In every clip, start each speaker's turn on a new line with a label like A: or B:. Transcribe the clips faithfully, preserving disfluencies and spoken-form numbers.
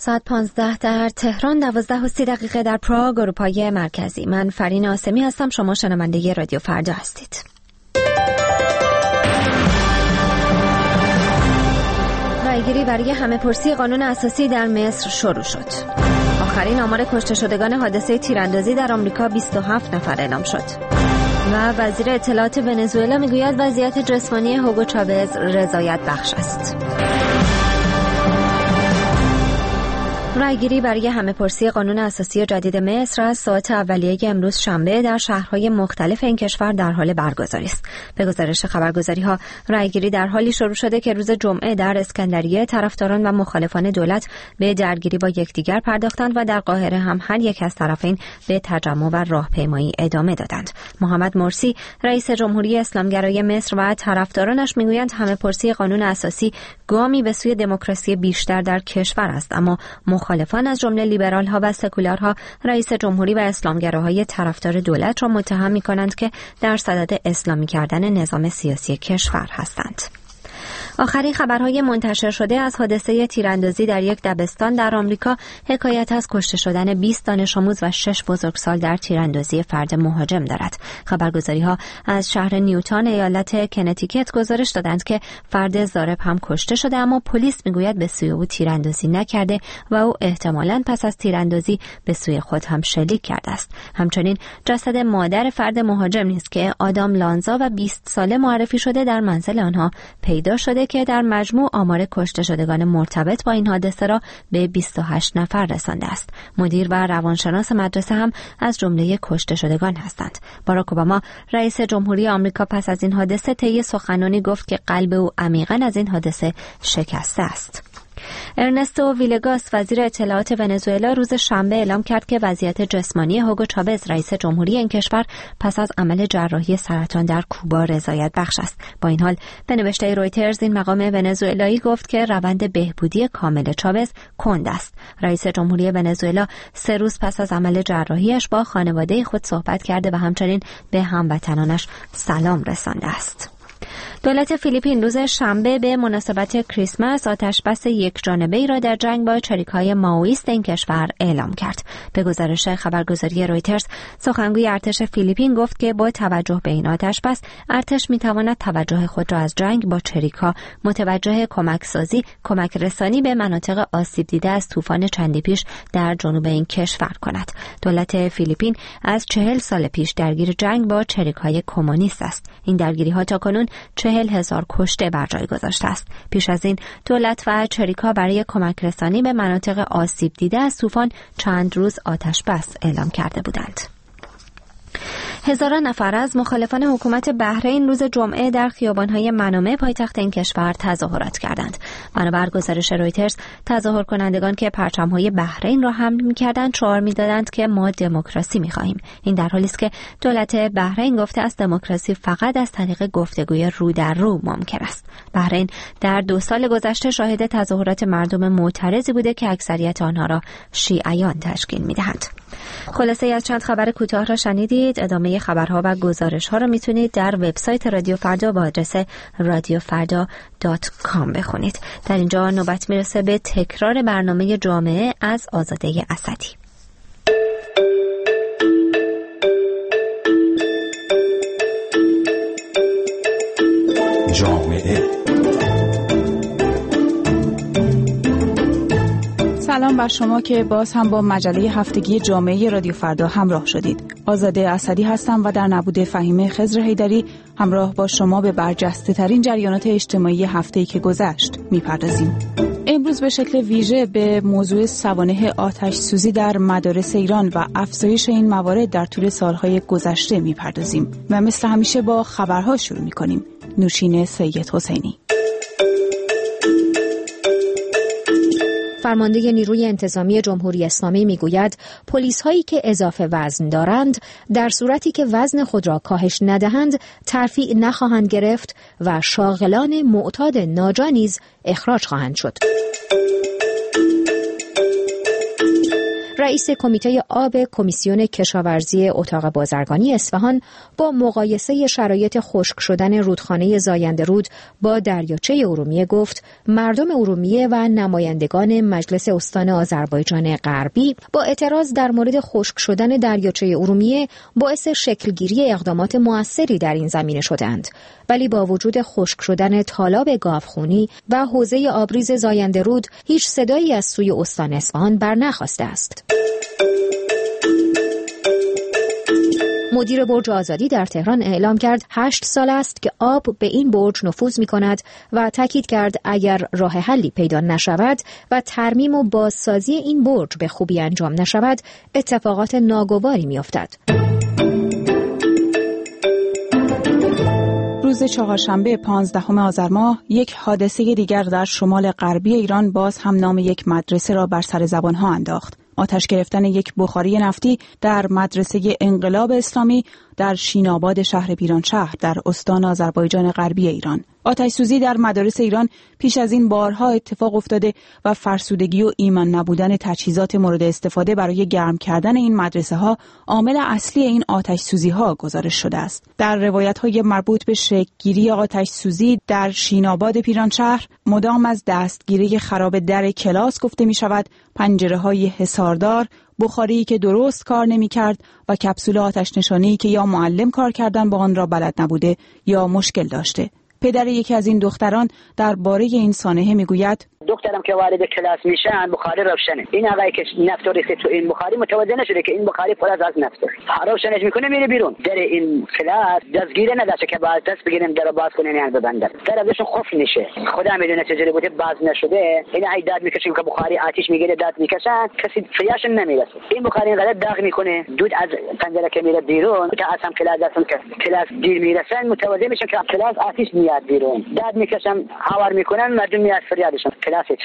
A: ساعت پانزده در تهران، دوازده و سی دقیقه در پراگ، اروپای مرکزی. من فرین آسمی هستم. شما شنونده رادیو فردا هستید. رایگیری برای همه پرسی قانون اساسی در مصر شروع شد. آخرین آمار کشته شدگان حادثه تیراندازی در آمریکا بیست و هفت نفر اعلام شد. و وزیر اطلاعات ونزوئلا میگوید وضعیت جسمانی هوگو چاوز رضایت بخش است. رایگیری برای همه پرسی قانون اساسی جدید مصر از ساعت اولیه امروز شنبه در شهرهای مختلف این کشور در حال برگزاری است. به گزارش خبرگزاری‌ها، رایگیری در حالی شروع شده که روز جمعه در اسکندریه طرفداران و مخالفان دولت به درگیری با یکدیگر پرداختند و در قاهره هم هر یک از طرفین به تجمع و راهپیمایی ادامه دادند. محمد مرسی، رئیس جمهوری اسلامگرای مصر و طرفدارانش میگویند همه پرسی قانون اساسی گامی به سوی دموکراسی بیشتر در کشور است، اما مخالفان از جمله لیبرال‌ها و سکولارها رئیس جمهوری و اسلامگراهای طرفدار دولت را متهم می‌کنند که در صدد اسلامی کردن نظام سیاسی کشور هستند. آخرین خبرهای منتشر شده از حادثه تیراندازی در یک دبستان در آمریکا حکایت از کشته شدن بیست دانش آموز و شش بزرگسال در تیراندازی فرد مهاجم دارد. خبرگزاری‌ها از شهر نیوتان ایالت کنتیکت گزارش دادند که فرد ضارب هم کشته شده، اما پلیس میگوید به سوی او تیراندازی نکرده و او احتمالاً پس از تیراندازی به سوی خود هم شلیک کرده است. همچنین جسد مادر فرد مهاجم نیز که آدام لانزا و بیست ساله معرفی شده در منزل آنها پیدا شده که در مجموع آمار کشته شدگان مرتبط با این حادثه را به بیست و هشت نفر رسانده است. مدیر و روانشناس مدرسه هم از جمله کشته شدگان هستند. باراک اوباما رئیس جمهوری آمریکا پس از این حادثه طی سخنرانی گفت که قلب او عمیقاً از این حادثه شکسته است. ارنستو ویلگاس، وزیر اطلاعات ونزوئلا، روز شنبه اعلام کرد که وضعیت جسمانی هوگو چاوز، رئیس جمهوری این کشور، پس از عمل جراحی سرطان در کوبا رضایت بخش است. با این حال به نوشته رویترز این مقام ونزوئلایی گفت که روند بهبودی کامل چاوز کند است. رئیس جمهوری ونزوئلا سه روز پس از عمل جراحیش با خانواده خود صحبت کرده و همچنین به هموطنانش سلام رسانده است. دولت فیلیپین روز شنبه به مناسبت کریسمس آتشبس یکجانبه‌ای را در جنگ با چریک‌های مائویست این کشور اعلام کرد. به گزارش خبرگزاری رویترز، سخنگوی ارتش فیلیپین گفت که با توجه به این آتشبس، ارتش می‌تواند توجه خود را از جنگ با چریک‌ها متوجه کمکسازی، کمک رسانی به مناطق آسیب دیده از طوفان چندی پیش در جنوب این کشور کند. دولت فیلیپین از چهل سال پیش درگیر جنگ با چریک‌های کمونیست است. این درگیری‌ها تاکنون چهل هزار کشته بر جای گذاشته است. پیش از این دولت و چریکا برای کمک رسانی به مناطق آسیب دیده از طوفان چند روز آتش بس اعلام کرده بودند. هزاران نفر از مخالفان حکومت بحرین روز جمعه در خیابان‌های منامه پایتخت این کشور تظاهرات کردند. بنابر گزارش رویترز، تظاهر کنندگان که پرچم‌های بحرین را حمل می‌کردند شعار می‌دادند که ما دموکراسی می‌خواهیم. این در حالی است که دولت بحرین گفته است دموکراسی فقط از طریق گفتگوی رو در رو ممکن است. بحرین در دو سال گذشته شاهد تظاهرات مردم معترضی بوده که اکثریت آنها را شیعیان تشکیل می‌دهند. خلاصه از چند خبر کوتاه را شنیدید. ادامه خبرها و گزارش‌ها را میتونید در وبسایت رادیو فردا با آدرس رادیو فردا دات کام بخونید. در اینجا نوبت میرسه به تکرار برنامه جامعه از آزاده اسدی.
B: جامعه.
C: سلام بر شما که باز هم با مجله هفتگی جامعه رادیو فردا همراه شدید. آزاده اسدی هستم و در نبود فهیمه خضر حیدری همراه با شما به برجسته ترین جریانات اجتماعی هفته‌ای که گذشت میپردازیم. امروز به شکل ویژه به موضوع سوانح آتش سوزی در مدارس ایران و افزایش این موارد در طول سالهای گذشته میپردازیم و مثل همیشه با خبرها شروع میکنیم. نوشین سید حسینی.
D: فرمانده نیروی انتظامی جمهوری اسلامی میگوید پلیس هایی که اضافه وزن دارند در صورتی که وزن خود را کاهش ندهند ترفیع نخواهند گرفت و شاغلان معتاد ناجا نیز اخراج خواهند شد. رئیس کمیته آب کمیسیون کشاورزی اتاق بازرگانی اصفهان با مقایسه شرایط خشک شدن رودخانه زاینده رود با دریاچه ارومیه گفت مردم ارومیه و نمایندگان مجلس استان آذربایجان غربی با اعتراض در مورد خشک شدن دریاچه ارومیه باعث شکلگیری اقدامات مؤثری در این زمینه شدند، ولی با وجود خشک شدن تالاب گاوخونی و حوزه آبریز زاینده رود هیچ صدایی از سوی استان اصفهان برنخاسته است. مدیر برج آزادی در تهران اعلام کرد هشت سال است که آب به این برج نفوذ می کند و تاکید کرد اگر راه حلی پیدا نشود و ترمیم و بازسازی این برج به خوبی انجام نشود اتفاقات ناگواری می افتد.
C: روز چهارشنبه پانزدهم آذر ماه یک حادثه دیگر در شمال غربی ایران باز هم نام یک مدرسه را بر سر زبانها انداخت. آتش گرفتن یک بخاری نفتی در مدرسه انقلاب اسلامی در شیناباد شهر پیرانشهر در استان آذربایجان غربی ایران. آتش سوزی در مدارس ایران پیش از این بارها اتفاق افتاده و فرسودگی و ایمن نبودن تجهیزات مورد استفاده برای گرم کردن این مدرسه ها عامل اصلی این آتش سوزی ها گزارش شده است. در روایت های مربوط به شکل‌گیری آتش سوزی در شیناباد پیرانشهر مدام از دستگیری خراب در کلاس گفته می شود، پنجره های حصاردار، بخاری که درست کار نمی کرد و کپسول آتش نشانی که یا معلم کار کردن با آن را بلد نبوده یا مشکل داشته. پدر یکی از این دختران درباره این سانحه میگوید
B: دخترم که وارد کلاس میشن بخاری روشنه. این آقایی که نفت ریخته تو این بخاری متوجه نشده که این بخاری پر از نفته. روشنش میکنه میره بیرون. در این کلاس دستگیره نداشته که باز دست بگیریم در باز کنیم یعنی ببندن. در ازشون قفل میشه. خدا میدونه چجوری بوده باز نشده. این ای داد میکشن که بخاری آتش میگیره داد میکشن کسی فیاش نمیرسه. این بخاری اینقدر داغ میکنه دود از پنجره که میره بیرون تا اصلا کلاس دستم که کلاس دیر میرسن متوجه میشن که کلاس آتش میاد بیرون. داد میکشن هوار میکنن مردم میاد فریادشون.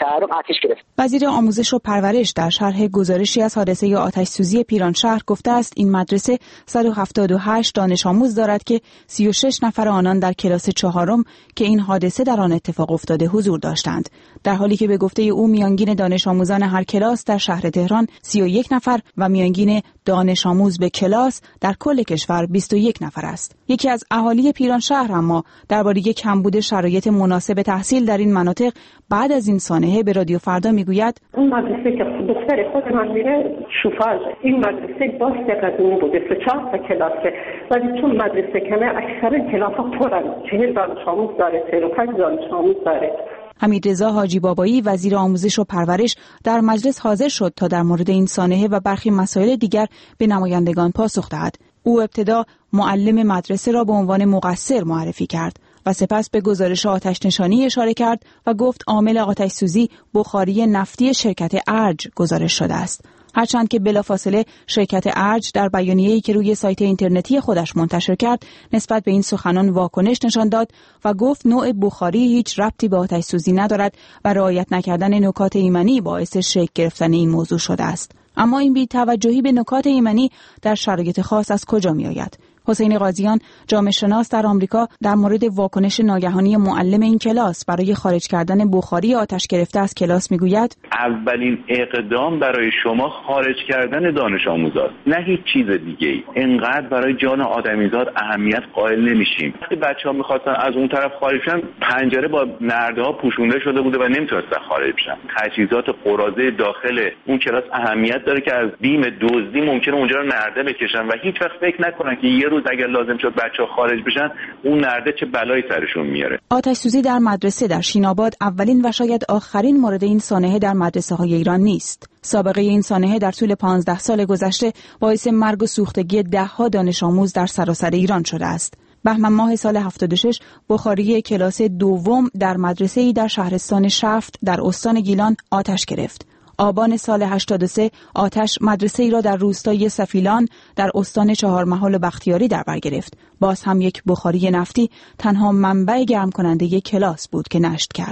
C: وزیر آموزش و پرورش در شرح گزارشی از حادثه آتش سوزی پیرانشهر گفته است این مدرسه صد و هفتاد و هشت دانش آموز دارد که سی و شش نفر آنان در کلاس چهارم که این حادثه در آن اتفاق افتاده حضور داشتند، در حالی که به گفته او میانگین دانش آموزان هر کلاس در شهر تهران سی و یک نفر و میانگین دانش آموز به کلاس در کل کشور بیست و یک نفر است. یکی از اهالی پیرانشهر اما درباره کمبود شرایط مناسب تحصیل در این مناطق بعد از این سانحه به رادیو فردا میگوید
E: اون مدرسه که دختر خود من میره شوفاژ، این مدرسه باست قدیمی بوده سه چهار تا کلاسه، ولی چون مدرسه کمه اکثر کلاس‌ها پرن، چهل دانش آموز داره، چهل و پنج دانش آموز داره.
C: حمیدرضا حاجی بابایی وزیر آموزش و پرورش در مجلس حاضر شد تا در مورد این سانحه و برخی مسائل دیگر به نمایندگان پاسخ دهد. او ابتدا معلم مدرسه را به عنوان مقصر معرفی کرد و سپس به گزارش آتش نشانی اشاره کرد و گفت عامل آتش سوزی بخاری نفتی شرکت ارج گزارش شده است. هرچند که بلافاصله شرکت ارج در بیانیه‌ای که روی سایت اینترنتی خودش منتشر کرد نسبت به این سخنان واکنش نشان داد و گفت نوع بخاری هیچ ربطی به آتش سوزی ندارد و رعایت نکردن نکات ایمنی باعث شکل گرفتن این موضوع شده است. اما این بی‌توجهی به نکات ایمنی در شرایط خاص از کجا می‌آید؟ حسین قاضیان جامعه شناس در آمریکا در مورد واکنش ناگهانی معلم این کلاس برای خارج کردن بخاری آتش گرفته از کلاس میگوید
F: اولین اقدام برای شما خارج کردن دانش آموزاست، نه هیچ چیز دیگه ای. اینقدر برای جان آدمیزاد اهمیت قائل نمیشیم. وقتی بچه‌ها می‌خواستن از اون طرف خارج شن پنجره با نرده‌ها پوشونده شده بوده و نمیتونستن خارج بشن. تجهیزات قراضه داخل اون کلاس اهمیت داره که از بیم دزدی ممکنه اونجا رو نرده بکشن و هیچ وقت فکر نکنن که یه روز اگر لازم شد بچه‌ها خارج بشن اون نرده چه بلایی سرشون میاره.
C: آتش سوزی در مدرسه در شیناباد اولین و شاید آخرین مورد این سانحه در مدرسه‌های ایران نیست. سابقه این سانحه در طول پانزده سال گذشته باعث مرگ و سوختگی ده‌ها دانش آموز در سراسر ایران شده است. بهمن ماه سال هفتاد و شش بخاری کلاس دوم در مدرسه‌ای در شهرستان شفت در استان گیلان آتش گرفت. آبان سال هشتاد و سه آتش مدرسه‌ای را در روستای سفیلان در استان چهارمحال و بختیاری در بر گرفت. باز هم یک بخاری نفتی تنها منبع گرم کننده کلاس بود که نشت کرد.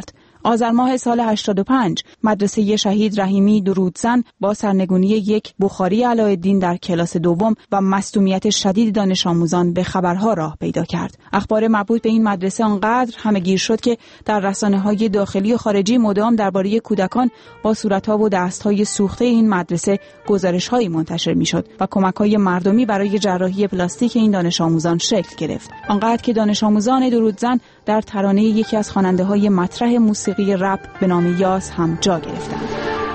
C: آذر ماه سال هشتاد و پنج مدرسه شهید رحیمی درودزن با سرنگونی یک بخاری علاءالدین در کلاس دوم و مصدومیت شدید دانش آموزان به خبرها راه پیدا کرد. اخبار مربوط به این مدرسه آنقدر همه‌گیر شد که در رسانه‌های داخلی و خارجی مدام درباره کودکان با صورت‌ها و دست‌های سوخته این مدرسه گزارش‌هایی منتشر می‌شد و کمک‌های مردمی برای جراحی پلاستیک این دانش آموزان شکل گرفت. آنقدر که دانش آموزان درودزن در ترانه یکی از خواننده‌های مطرح موسیقی رپ به نام یاس هم جا گرفتند.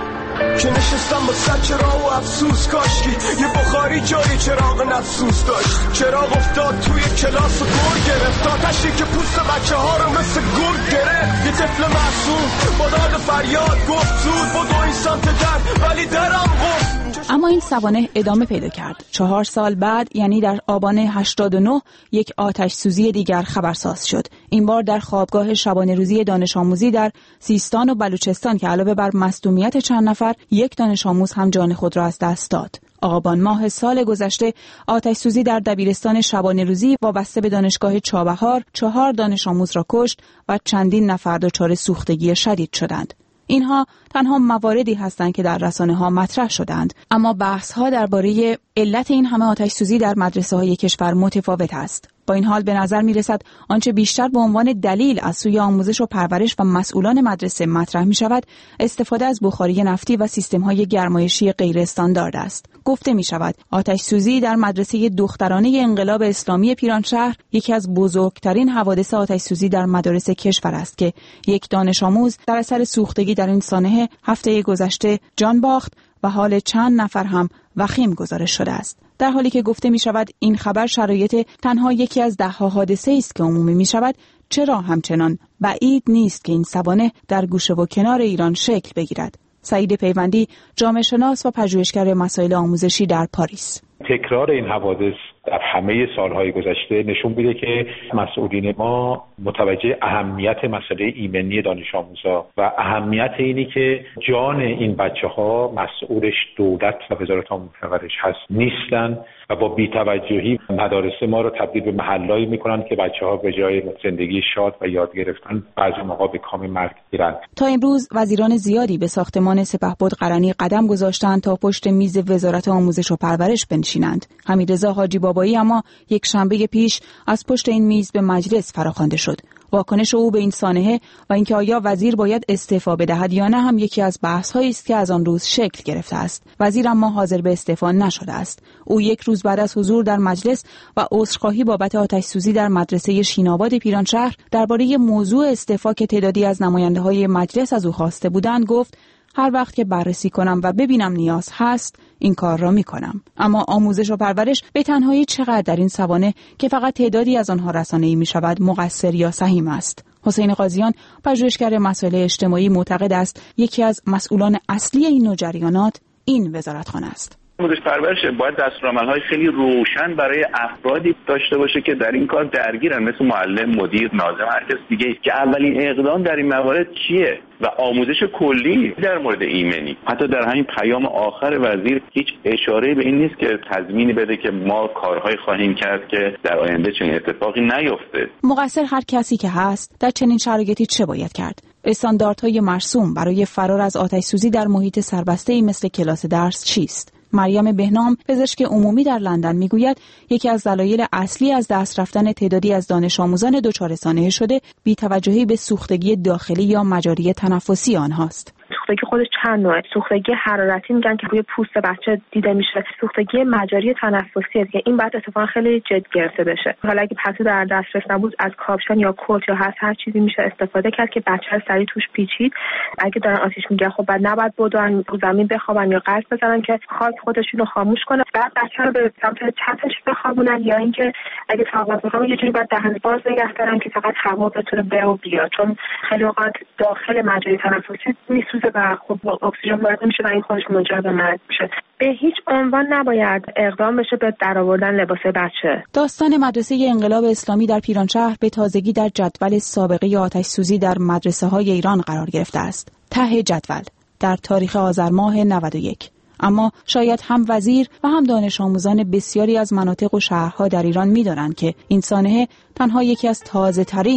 G: که نشستم با صد چراغ و افسوس کاشکی یه بخاری جای چراغ نفسوس داشت. چراغ افتاد توی کلاس و گور گرفت، آتشی که پوست بچه ها رو مثل گرگ گرفت. یه طفل معصوم با داد فریاد گفت زود بدو این سمت در، ولی درم گفت.
C: اما این سوانح ادامه پیدا کرد. چهار سال بعد یعنی در آبان هشتاد و نه یک آتش سوزی دیگر خبرساز شد. این بار در خوابگاه شبانه روزی دانش آموزی در سیستان و بلوچستان که علاوه بر مصدومیت چند نفر یک دانش آموز هم جان خود را از دست داد. آبان ماه سال گذشته آتش سوزی در دبیرستان شبانه روزی وابسته به دانشگاه چابهار چهار دانش آموز را کشت و چندین نفر دچار سوختگی شدید شدند. اینها تنها مواردی هستند که در رسانه‌ها مطرح شدند، اما بحث‌ها درباره علت این همه آتش سوزی در مدرسه‌های کشور متفاوت است. با این حال به نظر می‌رسد آنچه بیشتر به عنوان دلیل از سوی آموزش و پرورش و مسئولان مدرسه مطرح می‌شود، استفاده از بخاری نفتی و سیستم‌های گرمایشی غیر استاندارد است. گفته می‌شود آتش سوزی در مدرسه دخترانه انقلاب اسلامی پیرانشهر یکی از بزرگترین حوادث آتش سوزی در مدارس کشور است که یک دانش آموز در اثر سوختگی در این سانحه هفته گذشته جان باخت و حال چند نفر هم وخیم گزارش شده است. در حالی که گفته می شود این خبر شرایط تنها یکی از ده‌ها حادثه است که عمومی می شود، چرا همچنان بعید نیست که این سوانح در گوشه و کنار ایران شکل بگیرد. سعید پیوندی، جامعه شناس و پژوهشگر مسائل آموزشی در پاریس:
H: تکرار این حوادث در همه سالهای گذشته نشون میده که مسئولین ما متوجه اهمیت مسئله ایمنی دانش آموزا و اهمیت اینی که جان این بچه‌ها مسئولش دولت و وزارت آموزش و پرورش هست نیستن و با بی‌توجهی مدارس ما رو تبدیل به محلهایی میکنن که بچه‌ها به جای زندگی شاد و یاد گرفتن بعضی موقع به کام مرگ گیرند.
C: تا امروز وزیران زیادی به ساختمان سپهبد قرنی قدم گذاشتند تا پشت میز وزارت آموزش و پرورش بنشینند. حمیدرضا حاجی بابایی اما یک شنبه پیش از پشت این میز به مجلس فراخوانده شد. واکنش او به این سانحه و اینکه آیا وزیر باید استعفا بدهد یا نه هم یکی از بحث‌هایی است که از آن روز شکل گرفته است. وزیر اما حاضر به استعفا نشده است. او یک روز بعد از حضور در مجلس و عذرخواهی بابت آتش‌سوزی در مدرسه شیناباد پیرانشهر درباره موضوع استعفا که تعدادی از نماینده‌های مجلس از او خواسته بودند گفت: هر وقت که بررسی کنم و ببینم نیاز هست این کار را می کنم. اما آموزش و پرورش به تنهایی چقدر در این سوانح که فقط تعدادی از آنها رسانه‌ای می شود مقصر یا سهیم است؟ حسین قاضیان، پژوهشگر مسائل اجتماعی، معتقد است یکی از مسئولان اصلی این نوع جریانات این وزارتخانه است.
F: آموزش پرورش باید دستورالعمل‌های خیلی روشن برای افرادی داشته باشه که در این کار درگیرن، مثل معلم، مدیر، ناظم، هر کس دیگه، که اولین اقدام در این موارد چیه و آموزش کلی در مورد ایمنی. حتی در همین پیام آخر وزیر هیچ اشاره‌ای به این نیست که تضمینی بده که ما کارهای خواهیم کرد که در آینده چنین اتفاقی نیفته.
C: مقصر هر کسی که هست در چنین شرایطی چه باید کرد؟ استانداردهای مرسوم برای فرار از آتش‌سوزی در محیط سربسته‌ای مثل کلاس درس چیست؟ مریم بهنام، پزشک عمومی در لندن، میگوید یکی از دلایل اصلی از دست رفتن تعدادی از دانش آموزان دچار سانحه شده بی‌توجهی به سوختگی داخلی یا مجاری تنفسی آنهاست.
I: سوختگی خودش چند نوعه. سوختگی حرارتی میگن که روی پوست بچه دیده میشه. سوختگی مجاری تنفسی است که این بعد اتفاقا خیلی جدی گرفته بشه. حالا اگه پتو در دسترس نبود از کاپشن یا کت یا هر هر چیزی میشه استفاده کرد که بچه رو سریع توش پیچید. اگه دارن آتیش میگیره خب بعد نباید بدون رو زمین بخوابن یا قلب بزنن که خاک خودشون رو خاموش کنه. بعد بچه رو به سمت چتش بخوابونن یا اینکه اگه طاقت بخوام یه جوری بعد دهن باز نگه دارن که فقط هوا بتونه به و بیاد، چون خیلی اوقات داخل مجاری تنفسی میسوزه و خب اکسیژن وارد میشه و این خودش منجر به مرگ میشه. به هیچ عنوان نباید اقدام بشه به درآوردن لباس بچه.
C: داستان مدرسه انقلاب اسلامی در پیرانشهر به تازگی در جدول سابقه آتش سوزی در مدرسه‌های ایران قرار گرفته است. ته جدول در تاریخ آذر ماه نود و یک. اما شاید هم وزیر و هم دانش آموزان بسیاری از مناطق و شهرها در ایران می‌دانند که این سانحه تنها یکی از تازه‌ترین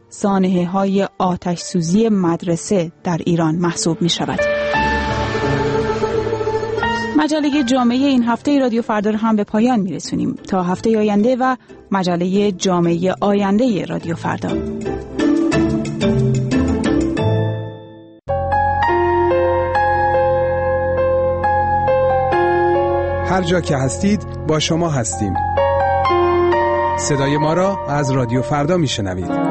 C: سانحه‌های آتش سوزی مدرسه در ایران محسوب می شود. مجله جامعه این هفته رادیو فردا هم به پایان می رسونیم. تا هفته آینده و مجله جامعه آینده رادیو فردا.
J: هر جا که هستید با شما هستیم. صدای ما را از رادیو فردا می شنوید.